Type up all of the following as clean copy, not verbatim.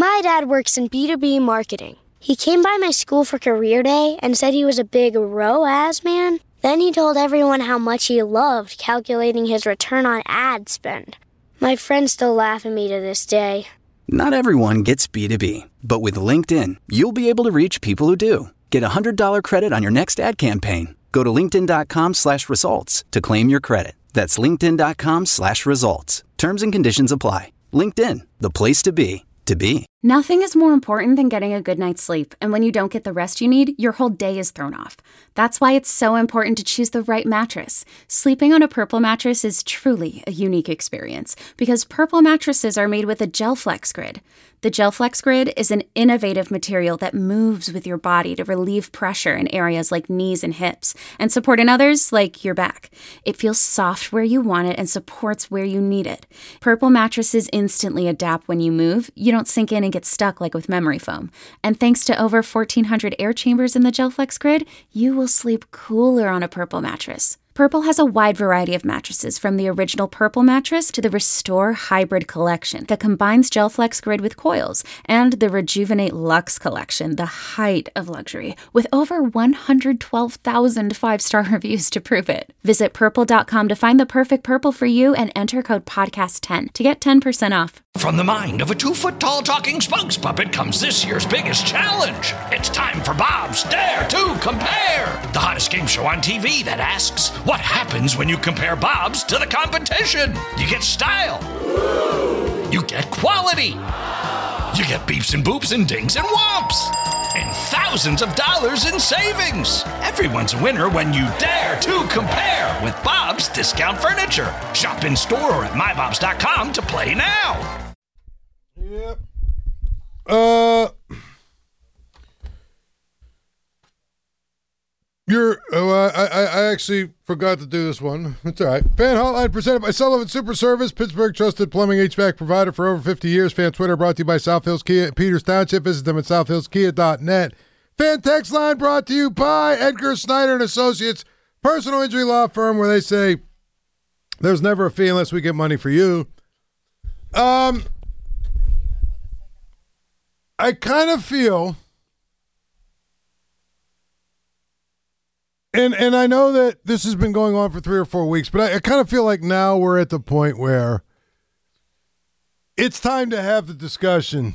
My dad works in B2B marketing. He came by my school for career day and said he was a big ROAS man. Then he told everyone how much he loved calculating his return on ad spend. My friends still laugh at me to this day. Not everyone gets B2B, but with LinkedIn, you'll be able to reach people who do. Get a $100 credit on your next ad campaign. Go to linkedin.com/results to claim your credit. That's linkedin.com/results. Terms and conditions apply. LinkedIn, the place to be, to be. Nothing is more important than getting a good night's sleep, and when you don't get the rest you need, your whole day is thrown off. That's why it's so important to choose the right mattress. Sleeping on a Purple mattress is truly a unique experience, because Purple mattresses are made with a GelFlex Grid. The GelFlex Grid is an innovative material that moves with your body to relieve pressure in areas like knees and hips, and support in others like your back. It feels soft where you want it and supports where you need it. Purple mattresses instantly adapt when you move. You don't sink in and get stuck like with memory foam. And thanks to over 1,400 air chambers in the GelFlex Grid, you will sleep cooler on a Purple mattress. Purple has a wide variety of mattresses, from the original Purple mattress to the Restore Hybrid collection that combines GelFlex Grid with coils, and the Rejuvenate Luxe collection, the height of luxury, with over 112,000 five-star reviews to prove it. Visit purple.com to find the perfect Purple for you and enter code podcast10 to get 10% off. From the mind of a 2-foot-tall talking spokes puppet comes this year's biggest challenge. It's time for Bob's Dare to Compare, the hottest game show on TV that asks, what happens when you compare Bob's to the competition? You get style. You get quality. You get beeps and boops and dings and whomps. And thousands of dollars in savings. Everyone's a winner when you dare to compare with Bob's Discount Furniture. Shop in store or at mybobs.com to play now. Yep. I actually forgot to do this one. It's all right. Fan Hotline presented by Sullivan Super Service, Pittsburgh trusted plumbing HVAC provider for over 50 years. Fan Twitter brought to you by South Hills Kia at Peters Township. Visit them at southhillskia.net. Fan Text Line brought to you by Edgar Snyder and Associates, personal injury law firm, where they say there's never a fee unless we get money for you. I kind of feel, and I know that this has been going on for 3 or 4 weeks, but I kind of feel like now we're at the point where it's time to have the discussion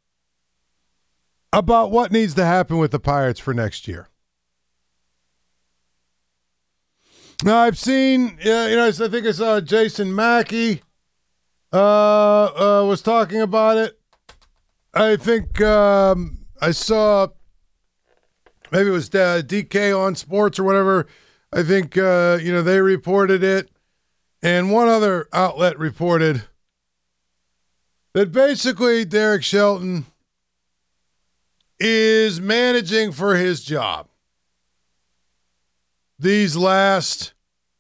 about what needs to happen with the Pirates for next year. Now, I've seen, I think I saw Jason Mackey was talking about it. I think I saw, maybe it was DK on Sports or whatever. I think, they reported it. And one other outlet reported that basically Derek Shelton is managing for his job. These last,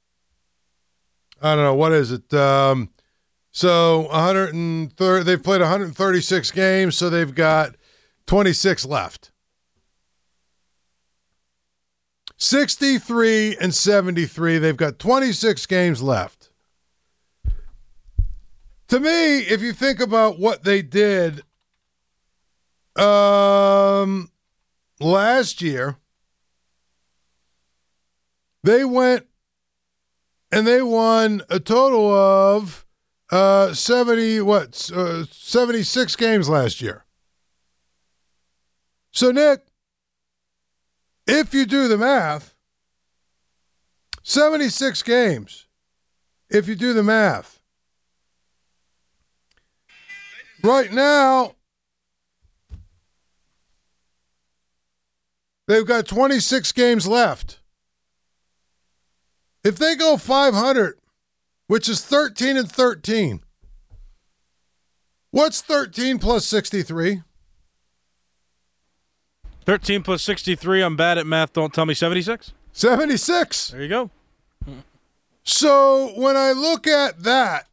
I don't know, what is it? So 130, they've played 136 games, so they've got 26 left. 63 and 73, they've got 26 games left. To me, if you think about what they did last year, they went and they won a total of 76 games last year. So, Nick, if you do the math, 76 games, if you do the math, right now, they've got 26 games left. If they go 500, which is 13 and 13, what's 13 plus 63? 13 plus 63, I'm bad at math, don't tell me, 76? 76. There you go. So when I look at that,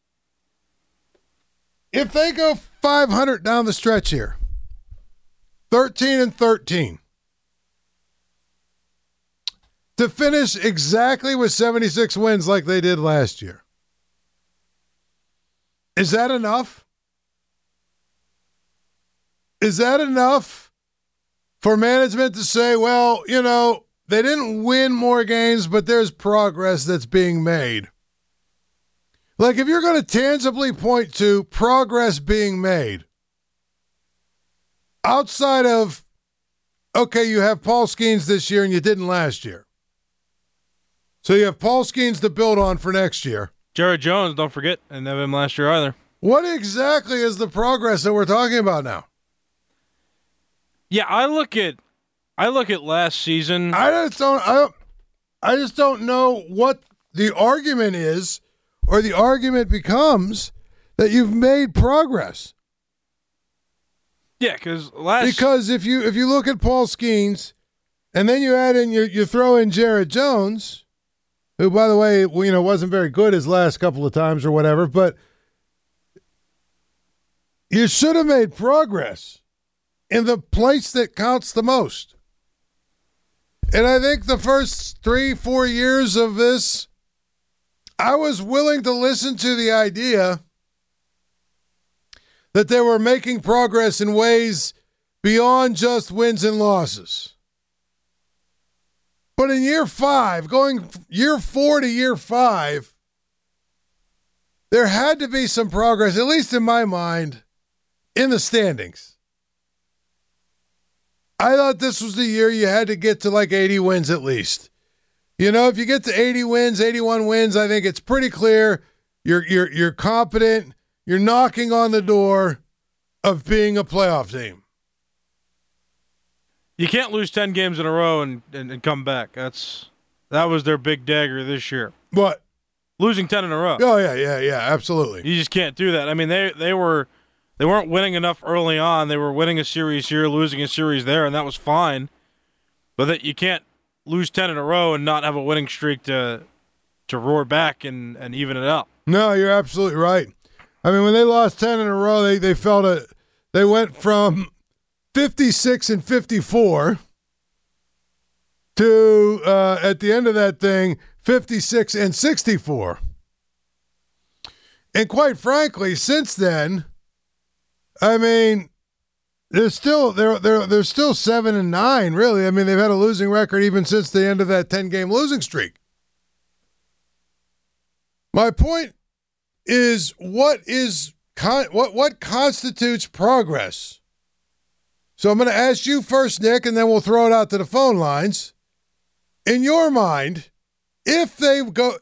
if they go 500 down the stretch here, 13 and 13, to finish exactly with 76 wins like they did last year, is that enough? is that enough for management to say, well, they didn't win more games, but there's progress that's being made? Like, if you're going to tangibly point to progress being made, outside of, okay, you have Paul Skeens this year and you didn't last year. So you have Paul Skeens to build on for next year. Jared Jones, don't forget, and never him last year either. What exactly is the progress that we're talking about now? Yeah, I look at last season. I just don't know what the argument is, or the argument becomes that you've made progress. Yeah, because if you look at Paul Skeens, and then you add in you throw in Jared Jones, who, by the way, wasn't very good his last couple of times or whatever, but you should have made progress in the place that counts the most. And I think the first 3-4 years of this, I was willing to listen to the idea that they were making progress in ways beyond just wins and losses. But in year 5, going year 4 to year 5, there had to be some progress, at least in my mind, in the standings. I thought this was the year you had to get to like 80 wins at least. If you get to 80 wins, 81 wins, I think it's pretty clear you're competent. You're knocking on the door of being a playoff team. You can't lose 10 games in a row and come back. That was their big dagger this year. What? Losing 10 in a row. Oh, yeah, absolutely. You just can't do that. I mean, they weren't winning enough early on. They were winning a series here, losing a series there, and that was fine. But that you can't lose 10 in a row and not have a winning streak to roar back and even it out. No, you're absolutely right. I mean, when they lost 10 in a row, they felt they went from 56 and 54 to, at the end of that thing, 56 and 64. And quite frankly, since then, I mean, they're still 7-9, really. I mean, they've had a losing record even since the end of that 10-game losing streak. My point is, what constitutes progress? So I'm going to ask you first, Nick, and then we'll throw it out to the phone lines. In your mind, if they go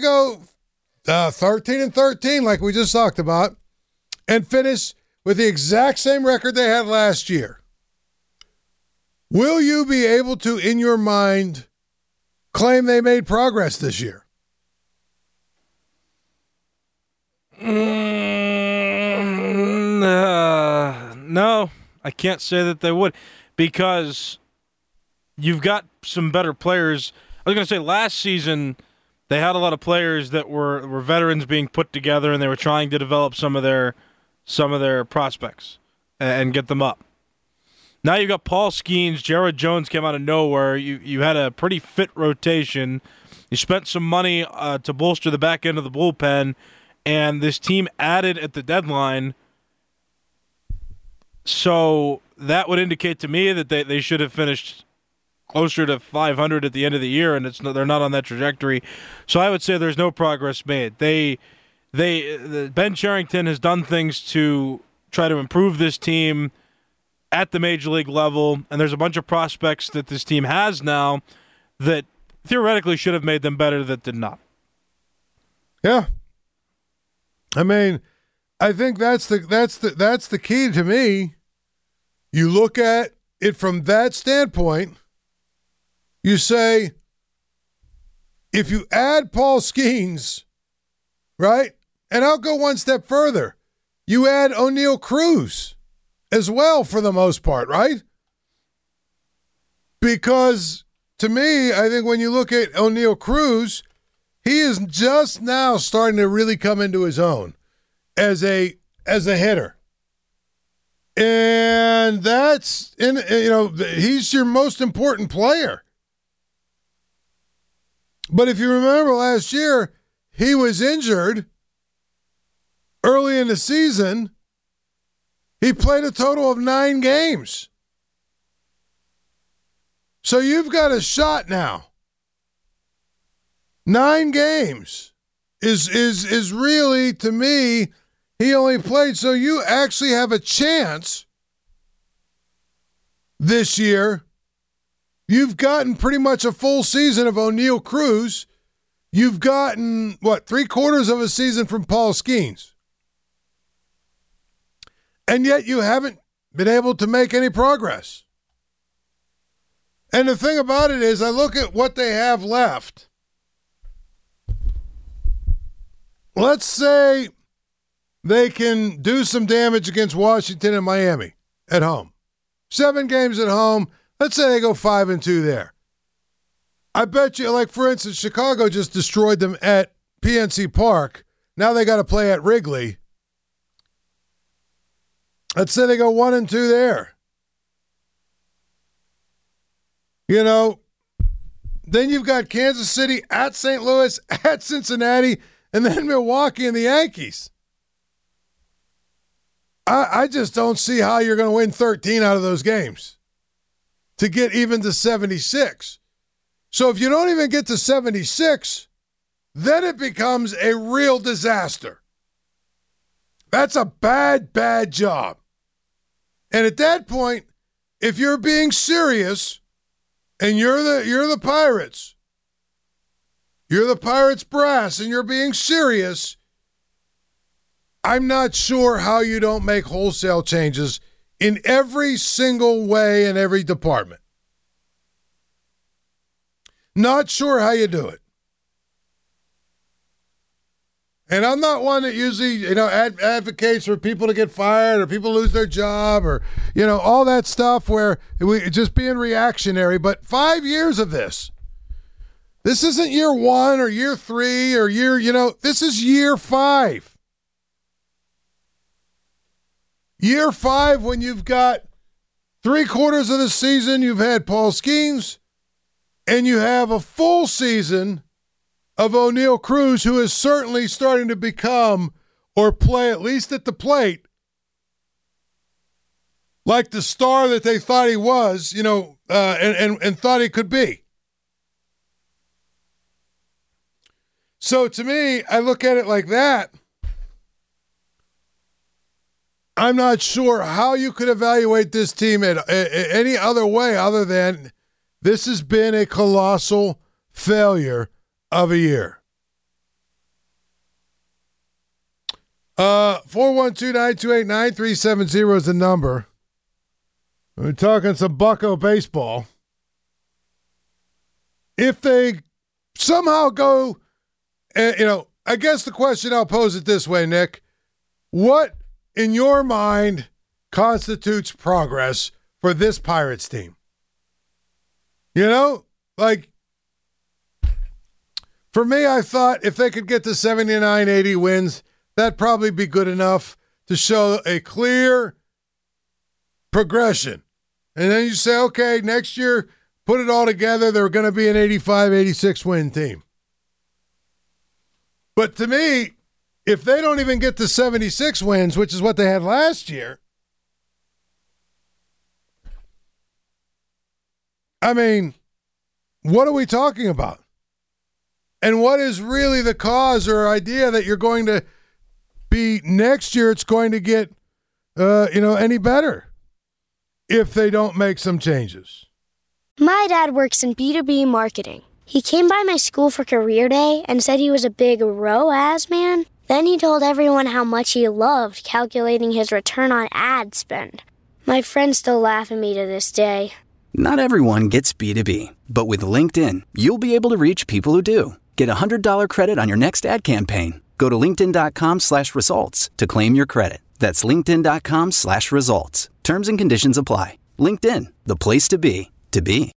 13-13, like we just talked about, and finish with the exact same record they had last year, will you be able to, in your mind, claim they made progress this year? No, I can't say that they would, because you've got some better players. I was going to say last season they had a lot of players that were veterans being put together, and they were trying to develop some of their prospects and get them up. Now you've got Paul Skeens. Jared Jones came out of nowhere. You had a pretty fit rotation. You spent some money to bolster the back end of the bullpen, and this team added at the deadline. So that would indicate to me that they should have finished closer to 500 at the end of the year, and they're not on that trajectory. So I would say there's no progress made. Ben Cherington has done things to try to improve this team at the major league level, and there's a bunch of prospects that this team has now that theoretically should have made them better that did not. Yeah. I mean, I think that's the key to me. You look at it from that standpoint. You say, if you add Paul Skeens, right? And I'll go one step further. You add O'Neal Cruz as well for the most part, right? Because to me, I think when you look at O'Neal Cruz, he is just now starting to really come into his own as a hitter. And he's your most important player. But if you remember last year, he was injured early in the season, He played a total of 9 games. So you've got a shot now. 9 games is really, to me, he only played. So you actually have a chance this year. You've gotten pretty much a full season of O'Neal Cruz. You've gotten, 3/4 of a season from Paul Skeens. And yet you haven't been able to make any progress. And the thing about it is, I look at what they have left. Let's say they can do some damage against Washington and Miami at home. 7 games at home. Let's say they go 5-2 there. I bet you, like, for instance, Chicago just destroyed them at PNC Park. Now they got to play at Wrigley. Let's say they go 1-2 there. You know, then you've got Kansas City at St. Louis, at Cincinnati, and then Milwaukee and the Yankees. I just don't see how you're going to win 13 out of those games to get even to 76. So if you don't even get to 76, then it becomes a real disaster. That's a bad, bad job. And at that point, if you're being serious and you're the Pirates, you're the Pirates brass and you're being serious, I'm not sure how you don't make wholesale changes in every single way in every department. Not sure how you do it. And I'm not one that usually, advocates for people to get fired or people lose their job or, all that stuff where we just being reactionary. But 5 years of this. This isn't year 1 or year 3 or this is year 5. Year 5 when you've got 3/4 of the season, you've had Paul Skeens, and you have a full season of O'Neal Cruz, who is certainly starting to become or play, at least at the plate, like the star that they thought he was, and thought he could be. So to me, I look at it like that. I'm not sure how you could evaluate this team in any other way other than this has been a colossal failure of a year. 412-928-9370 is the number. We're talking some Bucko baseball. If they somehow go, I guess the question, I'll pose it this way, Nick. What, in your mind, constitutes progress for this Pirates team? For me, I thought if they could get to 79, 80 wins, that'd probably be good enough to show a clear progression. And then you say, okay, next year, put it all together, they're going to be an 85, 86 win team. But to me, if they don't even get to 76 wins, which is what they had last year, what are we talking about? And what is really the cause or idea that you're going to be next year? It's going to get, any better if they don't make some changes. My dad works in B2B marketing. He came by my school for career day and said he was a big ROAS man. Then he told everyone how much he loved calculating his return on ad spend. My friends still laugh at me to this day. Not everyone gets B2B, but with LinkedIn, you'll be able to reach people who do. Get a $100 credit on your next ad campaign. Go to linkedin.com/results to claim your credit. That's linkedin.com/results. Terms and conditions apply. LinkedIn, the place to be, to be.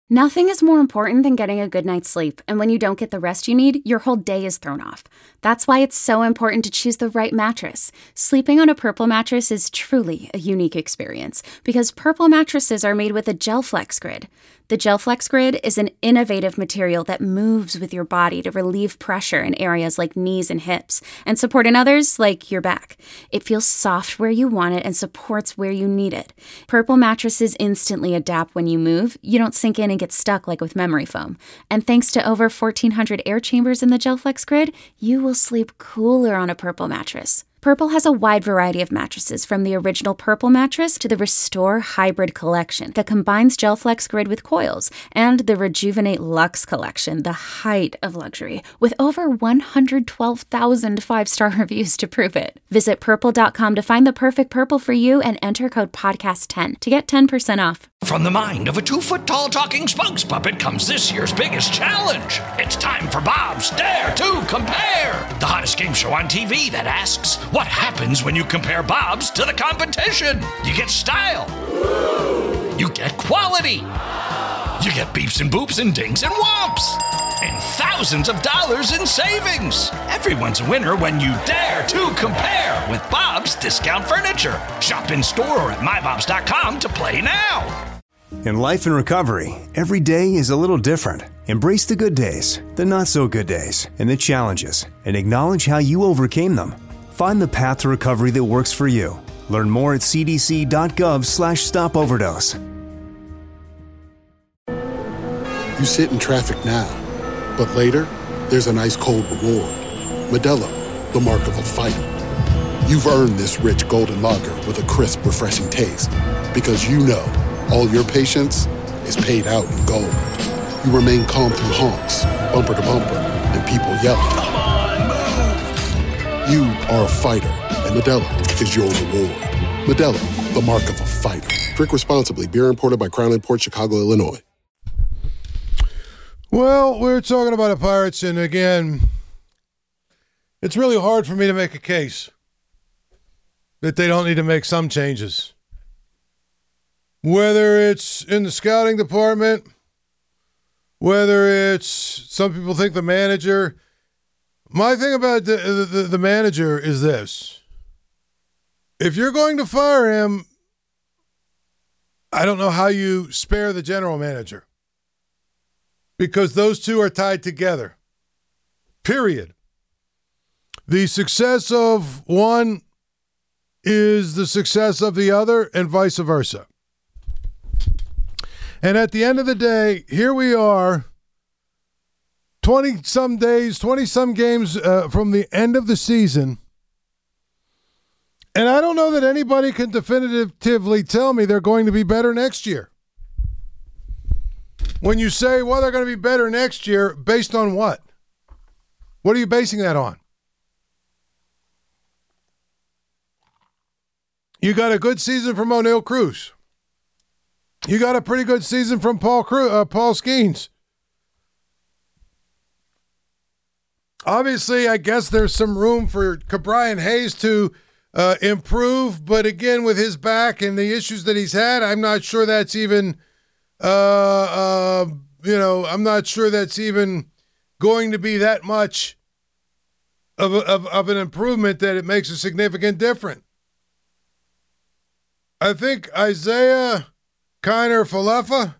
Nothing is more important than getting a good night's sleep, and when you don't get the rest you need, your whole day is thrown off. That's why it's so important to choose the right mattress. Sleeping on a Purple mattress is truly a unique experience because Purple mattresses are made with a GelFlex Grid. The GelFlex Grid is an innovative material that moves with your body to relieve pressure in areas like knees and hips and support in others like your back. It feels soft where you want it and supports where you need it. Purple mattresses instantly adapt when you move. You don't sink in and get stuck like with memory foam. And thanks to over 1,400 air chambers in the GelFlex Grid, you will sleep cooler on a Purple mattress. Purple has a wide variety of mattresses, from the original Purple mattress to the Restore Hybrid collection that combines GelFlex Grid with coils, and the Rejuvenate Luxe collection, the height of luxury, with over 112,000 five-star reviews to prove it. Visit purple.com to find the perfect Purple for you and enter code podcast10 to get 10% off. From the mind of a 2-foot-tall talking spokes puppet comes this year's biggest challenge. It's time for Bob's Dare to Compare, the hottest game show on TV that asks, what happens when you compare Bob's to the competition? You get style. You get quality. You get beeps and boops and dings and whomps. And thousands of dollars in savings. Everyone's a winner when you dare to compare with Bob's Discount Furniture. Shop in store or at mybobs.com to play now. In life and recovery, every day is a little different. Embrace the good days, the not so good days, and the challenges, and acknowledge how you overcame them. Find the path to recovery that works for you. Learn more at cdc.gov/stopoverdose. You sit in traffic now, but later, there's an ice-cold reward. Modelo, the mark of a fighter. You've earned this rich golden lager with a crisp, refreshing taste. Because you know, all your patience is paid out in gold. You remain calm through honks, bumper to bumper, and people yelling. Come on, move! You are a fighter, and Modelo is your reward. Modelo, the mark of a fighter. Drink responsibly. Beer imported by Crown Imports, Chicago, Illinois. Well, we're talking about the Pirates, and again, it's really hard for me to make a case that they don't need to make some changes. Whether it's in the scouting department, whether it's, some people think the manager. My thing about the manager is this. If you're going to fire him, I don't know how you spare the general manager. Because those two are tied together. Period. The success of one is the success of the other, and vice versa. And at the end of the day, here we are, 20-some days, 20-some games from the end of the season. And I don't know that anybody can definitively tell me they're going to be better next year. When you say, well, they're going to be better next year, based on what? What are you basing that on? You got a good season from O'Neal Cruz. You got a pretty good season from Paul Skeens. Obviously, I guess there's some room for Ke'Bryan Hayes to improve, but again, with his back and the issues that he's had, I'm not sure that's even... I'm not sure that's even going to be that much of an improvement that it makes a significant difference. I think Isaiah Kiner-Falefa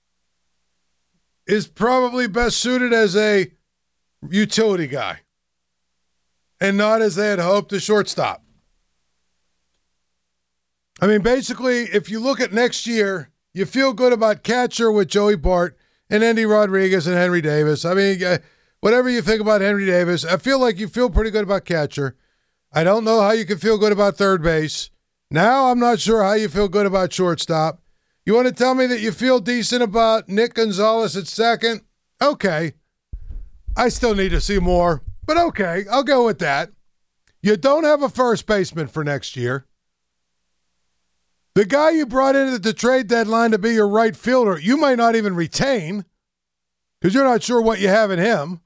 is probably best suited as a utility guy and not, as they had hoped, a shortstop. I mean, basically, if you look at next year, you feel good about catcher with Joey Bart and Andy Rodriguez and Henry Davis. I mean, whatever you think about Henry Davis, I feel like you feel pretty good about catcher. I don't know how you can feel good about third base. Now I'm not sure how you feel good about shortstop. You want to tell me that you feel decent about Nick Gonzalez at second? Okay. I still need to see more, but okay, I'll go with that. You don't have a first baseman for next year. The guy you brought in at the trade deadline to be your right fielder, you might not even retain because you're not sure what you have in him.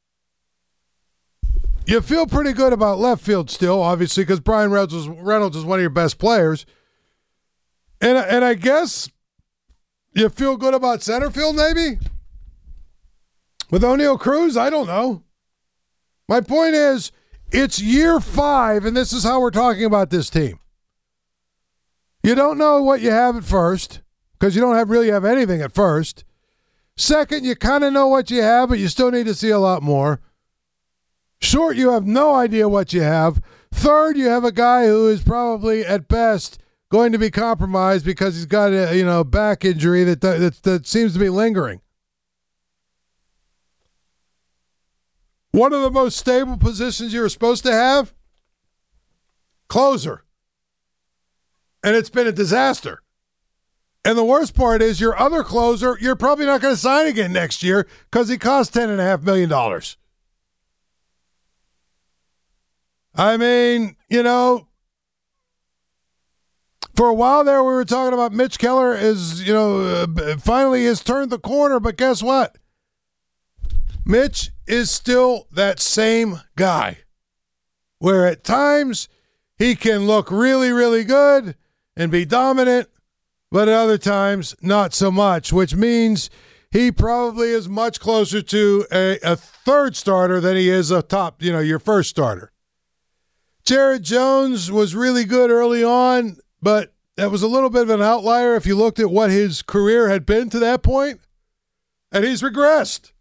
You feel pretty good about left field still, obviously, because Brian Reynolds is one of your best players. And I guess You feel good about center field, maybe? With O'Neal Cruz? I don't know. My point is, it's year 5, and this is how we're talking about this team. You don't know what you have at first, because you don't really have anything at first. Second, you kind of know what you have, but you still need to see a lot more. Short, you have no idea what you have. Third, you have a guy who is probably, at best, going to be compromised because he's got a back injury that seems to be lingering. One of the most stable positions you were supposed to have? Closer. And it's been a disaster. And the worst part is your other closer, you're probably not going to sign again next year because he costs $10.5 million. I mean, for a while there we were talking about Mitch Keller finally has turned the corner, but guess what? Mitch is still that same guy where at times he can look really, really good and be dominant, but at other times not so much, which means he probably is much closer to a third starter than he is a top, your first starter. Jared Jones was really good early on, but that was a little bit of an outlier if you looked at what his career had been to that point, and he's regressed.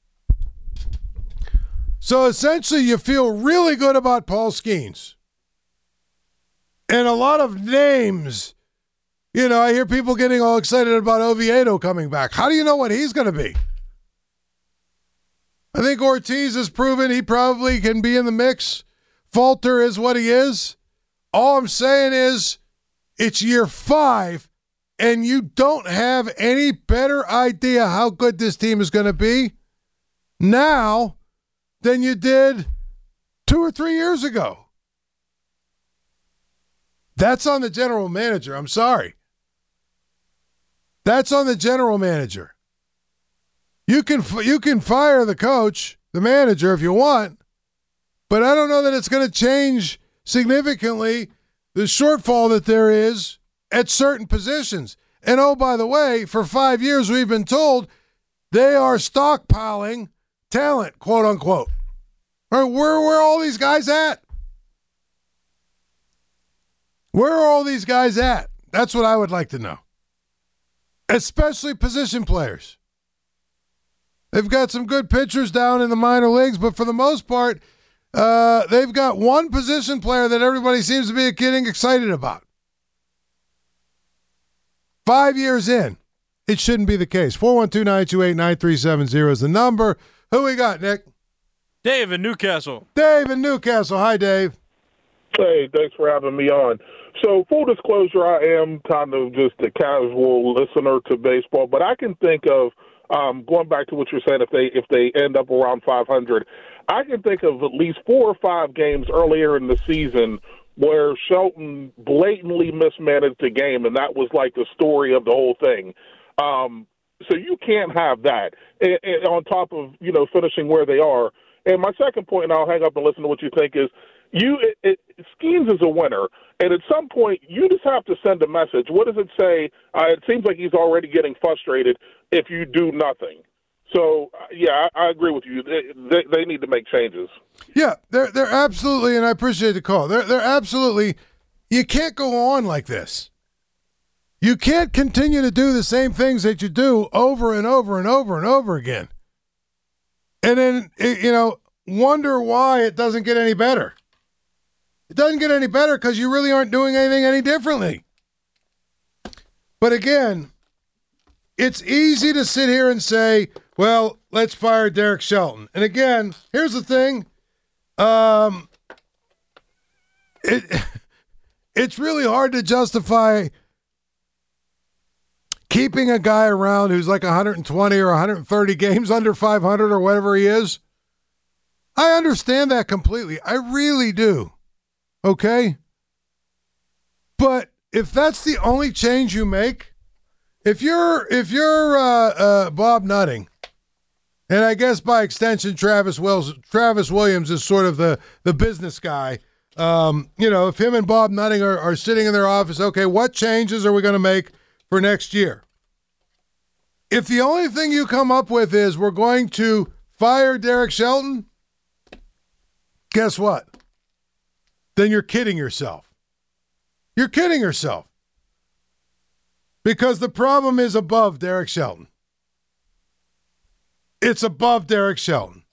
So essentially, you feel really good about Paul Skeens. And a lot of names, I hear people getting all excited about Oviedo coming back. How do you know what he's going to be? I think Ortiz has proven he probably can be in the mix. Falter is what he is. All I'm saying is it's year 5, and you don't have any better idea how good this team is going to be now than you did 2 or 3 years ago. That's on the general manager. I'm sorry. That's on the general manager. You can fire the coach, the manager, if you want, but I don't know that it's going to change significantly the shortfall that there is at certain positions. And oh, by the way, for 5 years we've been told they are stockpiling talent, quote unquote. Where are all these guys at? Where are all these guys at? That's what I would like to know. Especially position players. They've got some good pitchers down in the minor leagues, but for the most part, they've got one position player that everybody seems to be getting excited about. 5 years in, it shouldn't be the case. 412-928-9370 is the number. Who we got, Nick? Dave in Newcastle. Dave in Newcastle. Hi, Dave. Hey, thanks for having me on. So, full disclosure, I am kind of just a casual listener to baseball, but I can think of going back to what you're saying. If they end up around 500, I can think of at least 4 or 5 games earlier in the season where Shelton blatantly mismanaged the game, and that was like the story of the whole thing. So you can't have that and on top of finishing where they are. And my second point, and I'll hang up and listen to what you think, is Skeens is a winner, and at some point you just have to send a message. What does it say? It seems like he's already getting frustrated if you do nothing. So, yeah, I agree with you. They need to make changes. Yeah, they're absolutely, and I appreciate the call. They're absolutely, you can't go on like this. You can't continue to do the same things that you do over and over and over and over again. And then, wonder why it doesn't get any better. It doesn't get any better because you really aren't doing anything any differently. But again, it's easy to sit here and say, well, let's fire Derek Shelton. And again, here's the thing. It's really hard to justify keeping a guy around who's like 120 or 130 games under 500 or whatever he is. I understand that completely. I really do. Okay? But if that's the only change you make, if you're Bob Nutting, and I guess by extension Travis Williams is sort of the business guy, if him and Bob Nutting are sitting in their office, okay, what changes are we going to make for next year? If the only thing you come up with is we're going to fire Derek Shelton, guess what? Then you're kidding yourself. You're kidding yourself. Because the problem is above Derek Shelton. It's above Derek Shelton.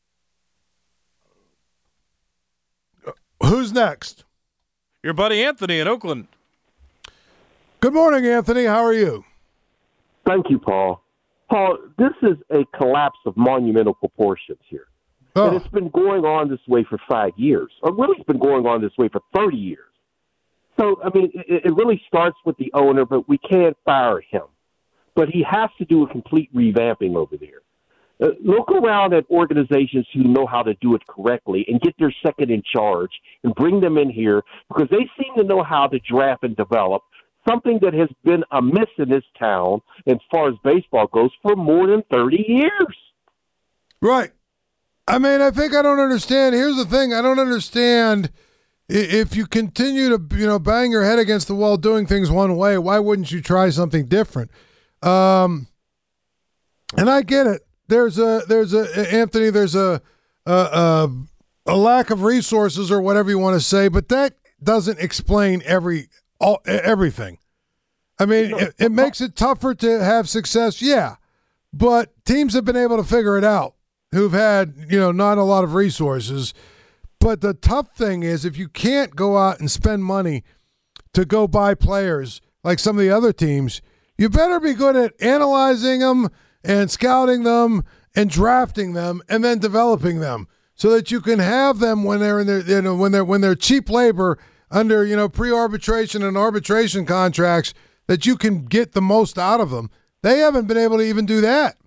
Who's next? Your buddy Anthony in Oakland. Good morning, Anthony. How are you? Thank you, Paul. Paul, this is a collapse of monumental proportions here. Oh. And it's been going on this way for 5 years. Or really, it's been going on this way for 30 years. So, I mean, it really starts with the owner, but we can't fire him. But he has to do a complete revamping over there. Look around at organizations who know how to do it correctly and get their second in charge and bring them in here because they seem to know how to draft and develop something that has been amiss in this town as far as baseball goes for more than 30 years. Right. I mean, I don't understand. Here's the thing. I don't understand if you continue to, bang your head against the wall doing things one way, why wouldn't you try something different? And I get it. There's a lack of resources or whatever you want to say, but that doesn't explain everything. I mean, it makes it tougher to have success, yeah, but teams have been able to figure it out who've had, not a lot of resources. But the tough thing is if you can't go out and spend money to go buy players like some of the other teams, you better be good at analyzing them and scouting them and drafting them and then developing them so that you can have them when they're in their, when they're cheap labor under, pre-arbitration and arbitration contracts that you can get the most out of them. They haven't been able to even do that.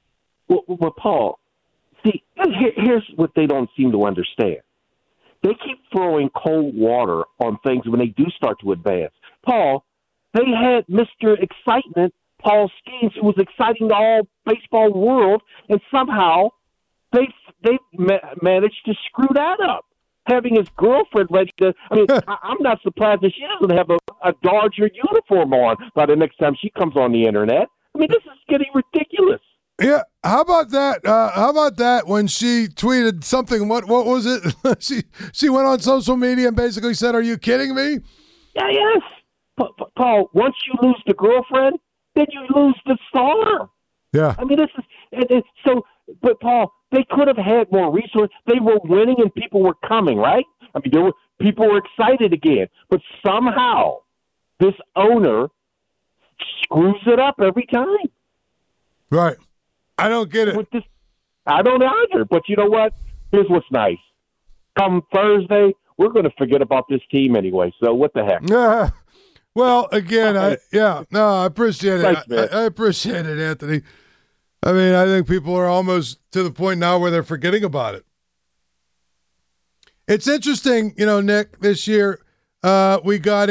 Well, Paul, see, here's what they don't seem to understand. They keep throwing cold water on things when they do start to advance. Paul, they had Mr. Excitement, Paul Skeens, who was exciting the whole baseball world, and somehow they managed to screw that up. Having his girlfriend ready to – I mean, I'm not surprised that she doesn't have a Dodger uniform on by the next time she comes on the internet. I mean, this is getting ridiculous. Yeah, how about that? How about that when she tweeted something? What was it? she went on social media and basically said, "Are you kidding me?" Yeah, yes. Paul, once you lose the girlfriend, then you lose the star. Yeah. I mean, this is so. But Paul, they could have had more resources. They were winning and people were coming, right? I mean, people were excited again. But somehow, this owner screws it up every time. Right. I don't get it. I don't either. But you know what? Here's what's nice. Come Thursday, we're going to forget about this team anyway. So what the heck? Yeah. Well, again, I appreciate it. Thanks, I appreciate it, Anthony. I mean, I think people are almost to the point now where they're forgetting about it. It's interesting, Nick, this year we got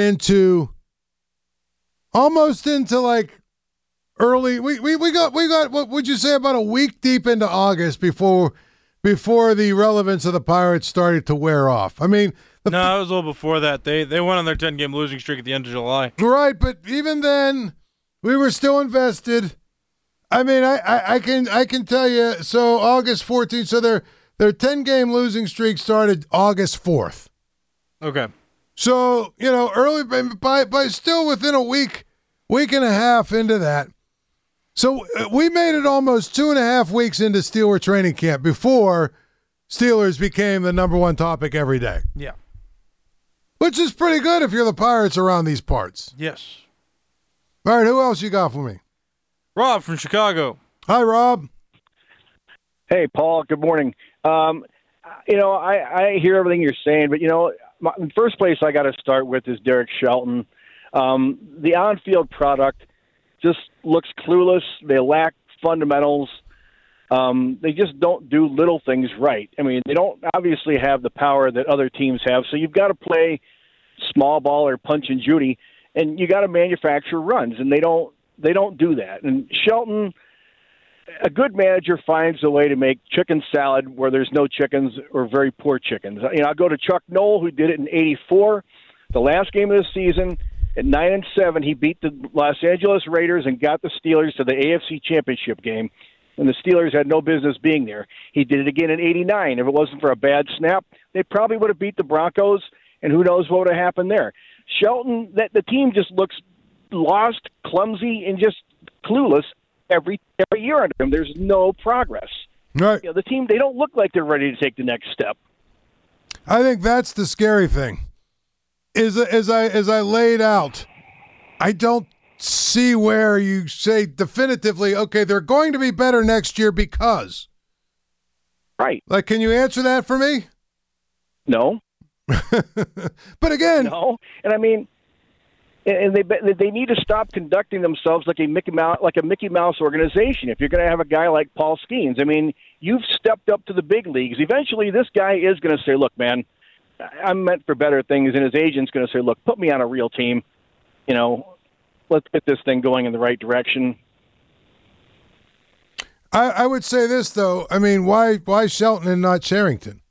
almost into like early. We got what would you say about a week deep into August before the relevance of the Pirates started to wear off. I mean, no, it was a little before that. They went on their 10-game losing streak at the end of July. Right, but even then, we were still invested. I mean, I can tell you. So August 14th. So their 10-game losing streak started August 4th. Okay. So early, by still within a week and a half into that. So we made it almost 2.5 weeks into Steeler training camp before Steelers became the number one topic every day. Yeah. Which is pretty good if you're the Pirates around these parts. Yes. All right, who else you got for me? Rob from Chicago. Hi, Rob. Hey, Paul. Good morning. I hear everything you're saying, but, in first place I got to start with is Derek Shelton. The on-field product just looks clueless. They lack fundamentals. They just don't do little things right. I mean, they don't obviously have the power that other teams have, so you've got to play small ball or punch and Judy, and you got to manufacture runs, and they don't do that. And Shelton, a good manager finds a way to make chicken salad where there's no chickens or very poor chickens. I'll go to Chuck Noll, who did it in '84, the last game of the season. At 9-7, he beat the Los Angeles Raiders and got the Steelers to the AFC Championship game, and the Steelers had no business being there. He did it again in 89. If it wasn't for a bad snap, they probably would have beat the Broncos, and who knows what would have happened there. Shelton, that the team just looks lost, clumsy, and just clueless every year under him. There's no progress. Right. The team, they don't look like they're ready to take the next step. I think that's the scary thing. As I laid out, I don't see where you say definitively, okay, they're going to be better next year because. Right. Like, can you answer that for me? No. But again. No. And I mean, and they need to stop conducting themselves like a Mickey Mouse organization. If you're going to have a guy like Paul Skeens, I mean, you've stepped up to the big leagues. Eventually, this guy is going to say, "Look, man, I'm meant for better things," and his agent's going to say, "Look, put me on a real team. Let's get this thing going in the right direction." I would say this though. I mean, why Shelton and not Cherington?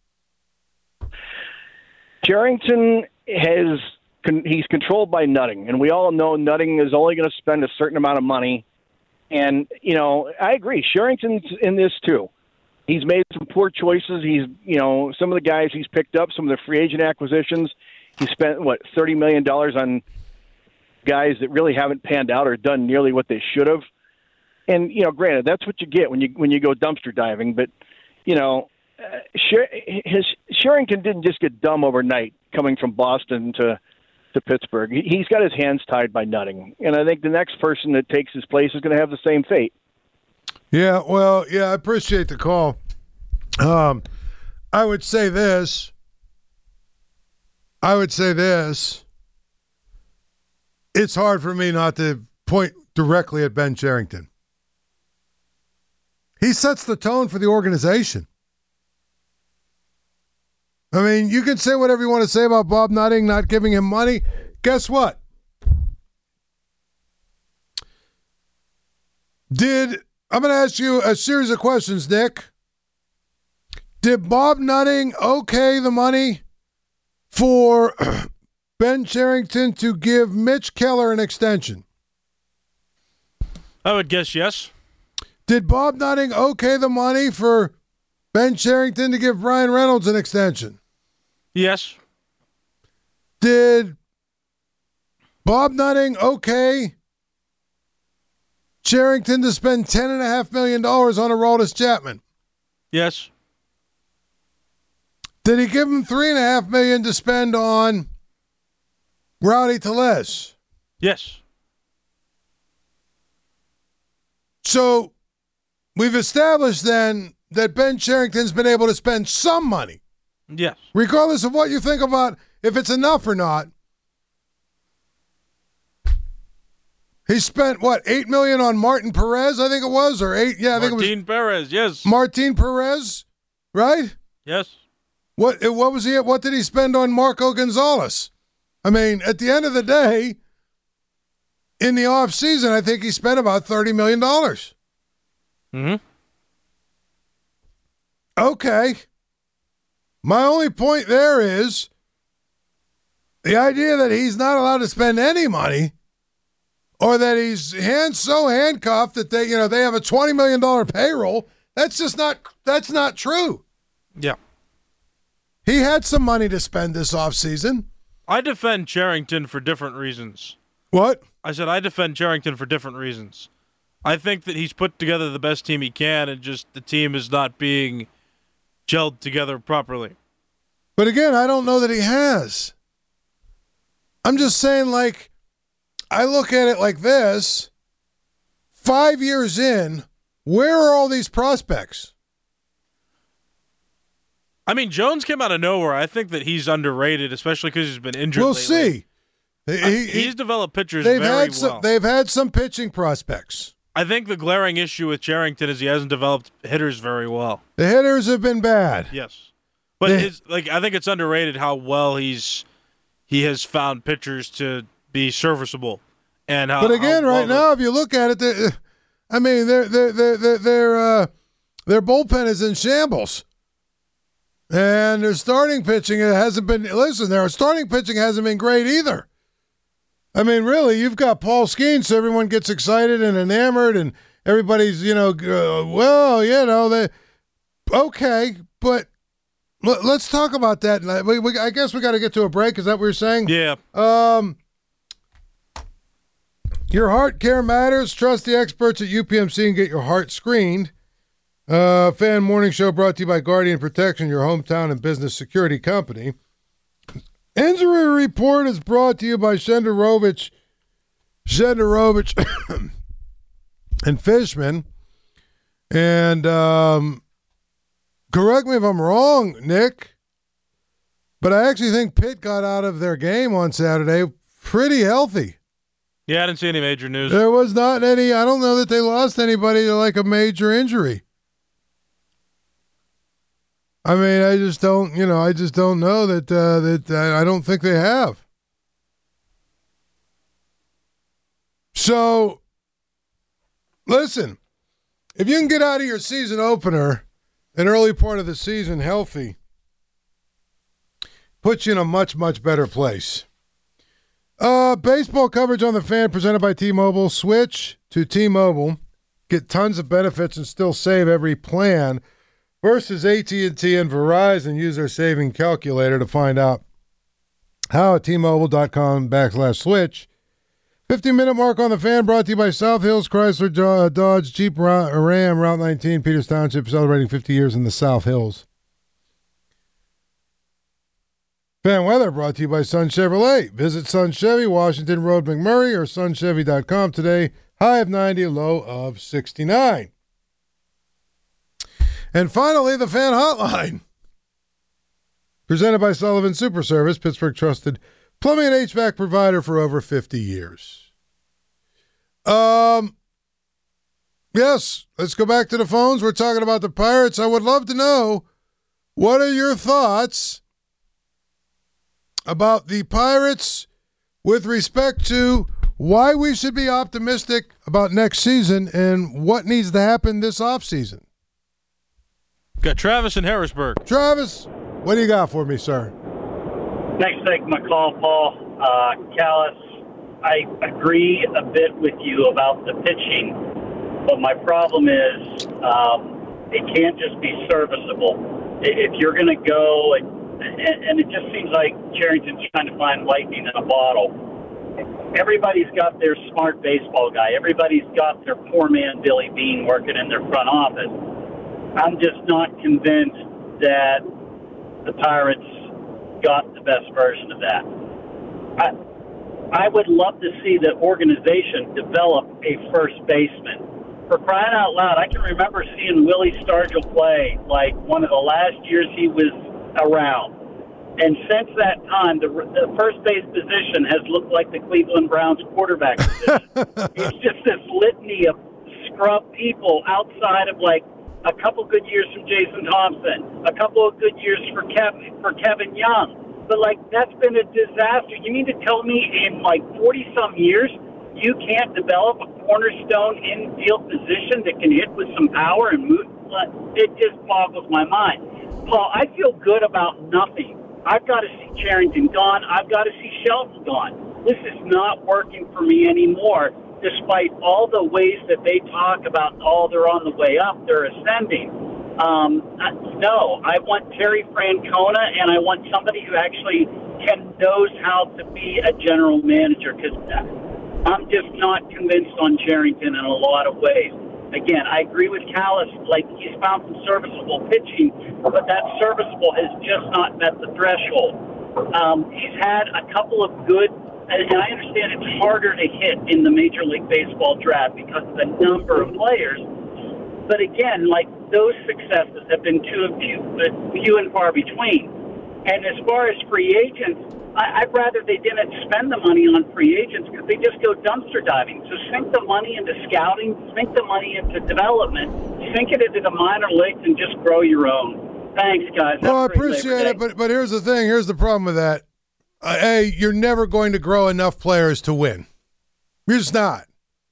Cherington he's controlled by Nutting, and we all know Nutting is only going to spend a certain amount of money. And I agree. Cherington's in this too. He's made some poor choices. He's, some of the guys he's picked up, some of the free agent acquisitions, he spent $30 million on guys that really haven't panned out or done nearly what they should have. And granted, that's what you get when you go dumpster diving. But Cherington didn't just get dumb overnight coming from Boston to Pittsburgh. He's got his hands tied by Nutting, and I think the next person that takes his place is going to have the same fate. Yeah, well, I appreciate the call. I would say this. It's hard for me not to point directly at Ben Cherington. He sets the tone for the organization. I mean, you can say whatever you want to say about Bob Nutting not giving him money. Guess what? I'm going to ask you a series of questions, Nick. Did Bob Nutting okay the money for Ben Cherington to give Mitch Keller an extension? I would guess yes. Did Bob Nutting okay the money for Ben Cherington to give Brian Reynolds an extension? Yes. Did Bob Nutting okay Cherington to spend $10.5 million on Aroldis Chapman? Yes. Did he give him $3.5 million to spend on Rowdy Tellez? Yes. So we've established then that Ben Cherington's been able to spend some money. Yes. Regardless of what you think about if it's enough or not. He spent, $8 million on Martin Perez, I think it was, or $8? Yeah, I think it was. Martin Perez, yes. Martin Perez, right? Yes. What was he? What did he spend on Marco Gonzalez? I mean, at the end of the day, in the offseason, I think he spent about $30 million. Mm-hmm. Okay. My only point there is the idea that he's not allowed to spend any money, or that he's so handcuffed that they have a $20 million payroll. That's not true. Yeah. He had some money to spend this offseason. I defend Cherington for different reasons. What? I said I defend Cherington for different reasons. I think that he's put together the best team he can, and just the team is not being gelled together properly. But again, I don't know that he has. I'm just saying, I look at it like this. 5 years in, where are all these prospects? I mean, Jones came out of nowhere. I think that he's underrated, especially because he's been injured We'll lately. see. He's developed pitchers very well. They've had some pitching prospects. I think the glaring issue with Cherington is he hasn't developed hitters very well. The hitters have been bad. Yes. But I think it's underrated how well he has found pitchers to be serviceable. And how, but again, now, if you look at it, their bullpen is in shambles, and their starting pitching hasn't been. Listen, their starting pitching hasn't been great either. I mean, really, you've got Paul Skeens, so everyone gets excited and enamored, and everybody's, okay, but let's talk about that. I guess we got to get to a break. Is that what you're saying? Yeah. Your heart care matters. Trust the experts at UPMC and get your heart screened. Fan Morning Show brought to you by Guardian Protection, your hometown and business security company. Injury report is brought to you by Shenderovich and Fishman. And correct me if I'm wrong, Nick, but I actually think Pitt got out of their game on Saturday pretty healthy. Yeah, I didn't see any major news. There was not any. I don't know that they lost anybody to like a major injury. I mean, I just don't know that I don't think they have. So, listen, if you can get out of your season opener, an early part of the season healthy, puts you in a much, much better place. Baseball coverage on the Fan presented by T-Mobile. Switch to T-Mobile. Get tons of benefits and still save every plan. Versus AT&T and Verizon. Use their saving calculator to find out how at T-Mobile.com/switch. 15-minute mark on the Fan brought to you by South Hills Chrysler Dodge Jeep Ram Route 19 Peters Township, celebrating 50 years in the South Hills. Fan weather brought to you by Sun Chevrolet. Visit Sun Chevy, Washington Road, McMurray, or sunchevy.com today. High of 90, low of 69. And finally, the Fan Hotline. Presented by Sullivan Super Service, Pittsburgh trusted plumbing and HVAC provider for over 50 years. Yes, let's go back to the phones. We're talking about the Pirates. I would love to know, what are your thoughts about the Pirates with respect to why we should be optimistic about next season and what needs to happen this offseason? Got Travis in Harrisburg. Travis, what do you got for me, sir? Thanks for taking my call, Paul. Callis, I agree a bit with you about the pitching, but my problem is it can't just be serviceable. If you're going to go, and it just seems like Cherington's trying to find lightning in a bottle. Everybody's got their smart baseball guy. Everybody's got their poor man Billy Beane working in their front office. I'm just not convinced that the Pirates got the best version of that. I would love to see the organization develop a first baseman. For crying out loud, I can remember seeing Willie Stargell play like one of the last years he was around. And since that time, the first base position has looked like the Cleveland Browns quarterback position. It's just this litany of scrub people outside of like a couple good years from Jason Thompson, a couple of good years for Kevin Young. But, like, that's been a disaster. You mean to tell me in, like, 40-some years you can't develop a cornerstone infield position that can hit with some power and move? It just boggles my mind. Paul, I feel good about nothing. I've got to see Cherington gone. I've got to see Shelton gone. This is not working for me anymore. Despite all the ways that they talk about, they're on the way up, they're ascending. No, I want Terry Francona, and I want somebody who actually knows how to be a general manager, because I'm just not convinced on Cherington in a lot of ways. Again, I agree with Callis, like he's found some serviceable pitching, but that serviceable has just not met the threshold. He's had a couple of good, and I understand it's harder to hit in the Major League Baseball draft because of the number of players. But again, like those successes have been few and far between. And as far as free agents, I'd rather they didn't spend the money on free agents because they just go dumpster diving. So sink the money into scouting, sink the money into development, sink it into the minor leagues, and just grow your own. Thanks, guys. Well, I appreciate it, but here's the thing. Here's the problem with that. You're never going to grow enough players to win. You're just not.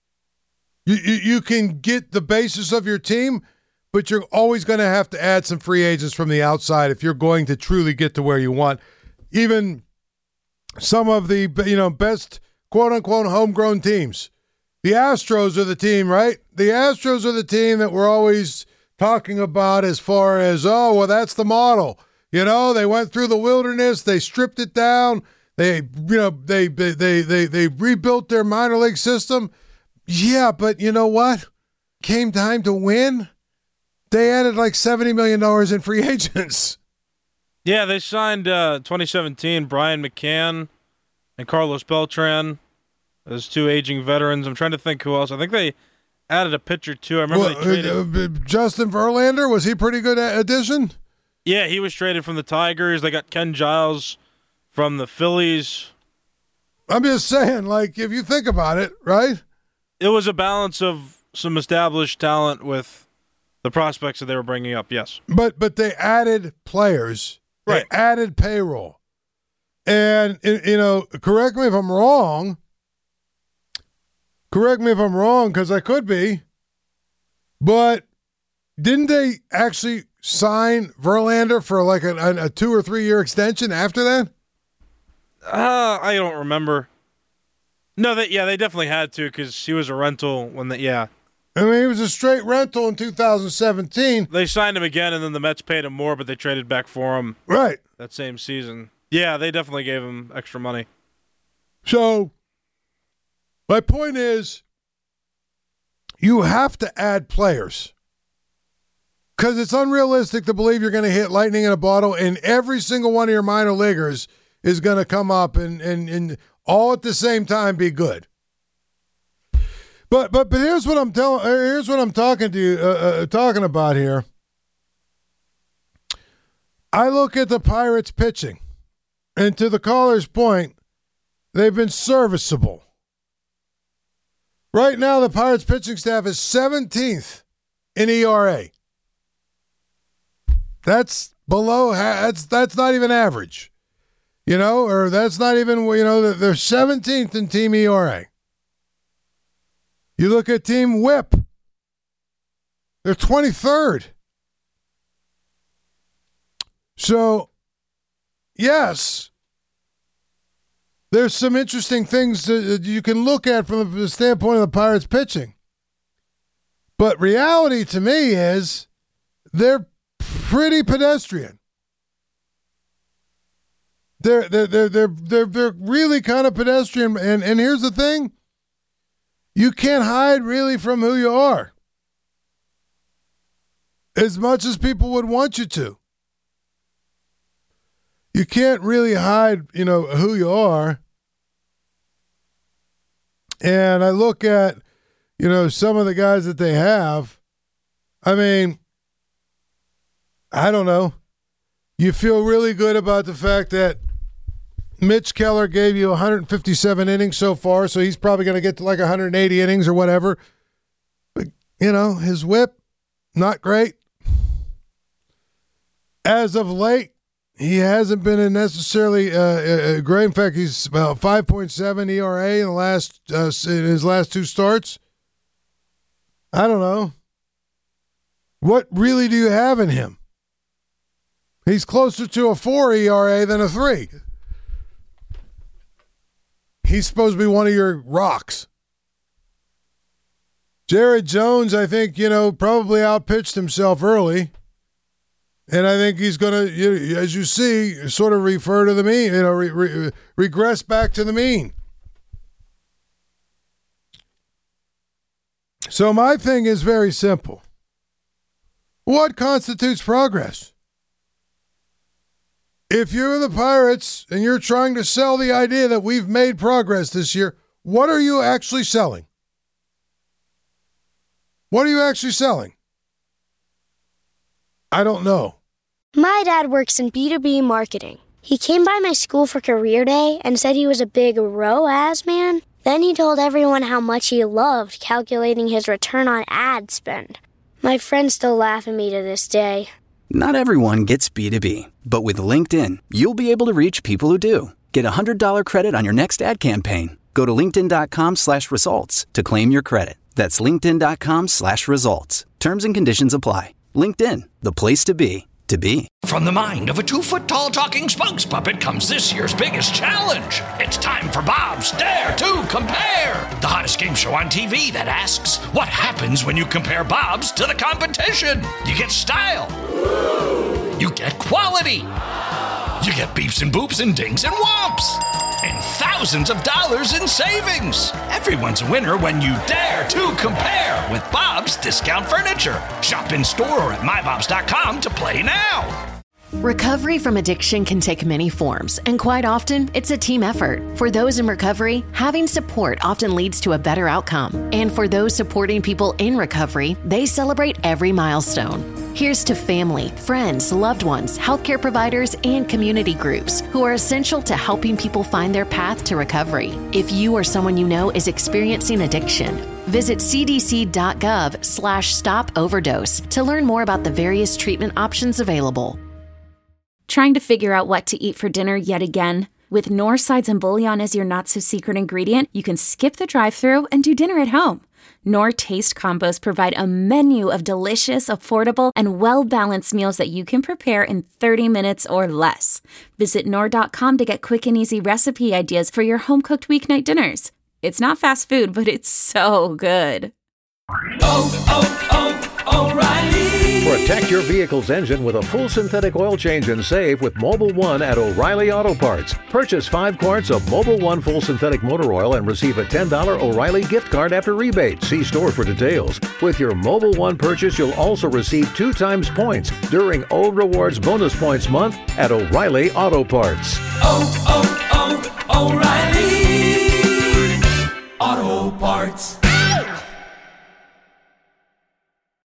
You can get the basis of your team, but you're always going to have to add some free agents from the outside if you're going to truly get to where you want. Even some of the best quote-unquote homegrown teams. The Astros are the team, right? The Astros are the team that we're always talking about as far as, oh, well, that's the model. You know, they went through the wilderness, they stripped it down, they rebuilt their minor league system. Yeah, but you know what? Came time to win, they added like $70 million in free agents. Yeah, they signed 2017 Brian McCann and Carlos Beltran as two aging veterans. I'm trying to think who else. I think they added a pitcher too. I remember they traded Justin Verlander. Was he a pretty good addition? Yeah, he was traded from the Tigers. They got Ken Giles from the Phillies. I'm just saying, like, if you think about it, right? It was a balance of some established talent with the prospects that they were bringing up, yes. But they added players. Right. They added payroll. And, you know, correct me if I'm wrong. Correct me if I'm wrong, because I could be. But didn't they actually sign Verlander for like a 2 or 3 year extension after that? I don't remember. No, they definitely had to because he was a rental when I mean, he was a straight rental in 2017. They signed him again, and then the Mets paid him more, but they traded back for him. Right. That same season. Yeah, they definitely gave him extra money. So, my point is, you have to add players. Because it's unrealistic to believe you're going to hit lightning in a bottle and every single one of your minor leaguers is going to come up and all at the same time be good. But here's what I'm talking to you talking about here. I look at the Pirates pitching, and to the caller's point, they've been serviceable. Right now, the Pirates pitching staff is 17th in ERA. That's below. That's not even average, you know, or that's not even, you know, they're 17th in team ERA. You look at team WHIP, they're 23rd. So, yes, there's some interesting things that you can look at from the standpoint of the Pirates pitching. But reality to me is they're pretty pedestrian. They're really kind of pedestrian. And here's the thing. You can't hide really from who you are. As much as people would want you to. You can't really hide, you know, who you are. And I look at, you know, some of the guys that they have. I mean, I don't know. You feel really good about the fact that Mitch Keller gave you 157 innings so far, so he's probably going to get to like 180 innings or whatever. But, you know, his whip, not great. As of late, he hasn't been necessarily great. In fact, he's about 5.7 ERA in his last two starts. I don't know. What really do you have in him? He's closer to a 4 ERA than a 3. He's supposed to be one of your rocks. Jared Jones, I think, you know, probably outpitched himself early. And I think he's going to, as you see, sort of refer to the mean, you know, regress back to the mean. So my thing is very simple. What constitutes progress? If you're the Pirates and you're trying to sell the idea that we've made progress this year, what are you actually selling? What are you actually selling? I don't know. My dad works in B2B marketing. He came by my school for career day and said he was a big ROAS man. Then he told everyone how much he loved calculating his return on ad spend. My friends still laugh at me to this day. Not everyone gets B2B, but with LinkedIn, you'll be able to reach people who do. Get a $100 credit on your next ad campaign. Go to linkedin.com/results to claim your credit. That's linkedin.com/results. Terms and conditions apply. LinkedIn, the place to be, to be. From the mind of a 2-foot-tall talking spokes puppet comes this year's biggest challenge. It's time for Bob's Dare to Compare, the hottest game show on TV that asks, what happens when you compare Bob's to the competition? You get style. You get quality. You get beeps and boops and dings and whomps. And thousands of dollars in savings. Everyone's a winner when you dare to compare with Bob's Discount Furniture. Shop in store or at mybobs.com to play now. Recovery from addiction can take many forms, and quite often, it's a team effort. For those in recovery, having support often leads to a better outcome. And for those supporting people in recovery, they celebrate every milestone. Here's to family, friends, loved ones, healthcare providers, and community groups who are essential to helping people find their path to recovery. If you or someone you know is experiencing addiction, visit cdc.gov/stop overdose to learn more about the various treatment options available. Trying to figure out what to eat for dinner yet again? With Knorr sides and bouillon as your not-so-secret ingredient, you can skip the drive-thru and do dinner at home. Knorr Taste Combos provide a menu of delicious, affordable, and well-balanced meals that you can prepare in 30 minutes or less. Visit Knorr.com to get quick and easy recipe ideas for your home-cooked weeknight dinners. It's not fast food, but it's so good. O'Reilly. Protect your vehicle's engine with a full synthetic oil change and save with Mobil 1 at O'Reilly Auto Parts. Purchase 5 quarts of Mobil 1 full synthetic motor oil and receive a $10 O'Reilly gift card after rebate. See store for details. With your Mobil 1 purchase, you'll also receive 2 times points during O Rewards Bonus Points Month at O'Reilly Auto Parts. O'Reilly Auto Parts.